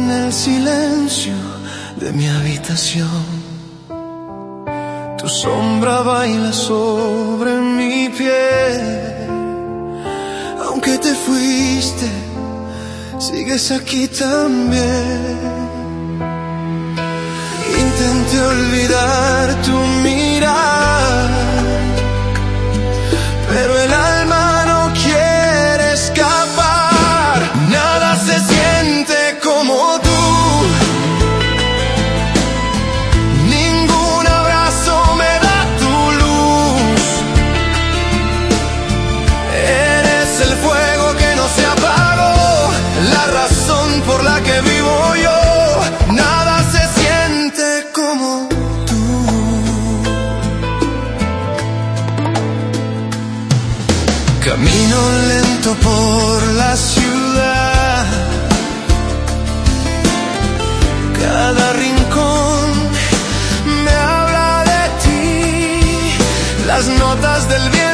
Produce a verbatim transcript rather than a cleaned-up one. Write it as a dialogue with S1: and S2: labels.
S1: el silencio de mi habitación. Tu sombra baila sobre mi piel. Aunque te fuiste, sigues aquí también. Intenté olvidar tu mirar, pero el alma no quiere escapar. Nada se siente como tú. Ningún abrazo me da tu luz. Eres el fuego que no se apagó, la razón por la que vivo yo. Nada se siente como tú. Camino lento por la ciudad. Cada rincón me habla de ti. Las notas del viento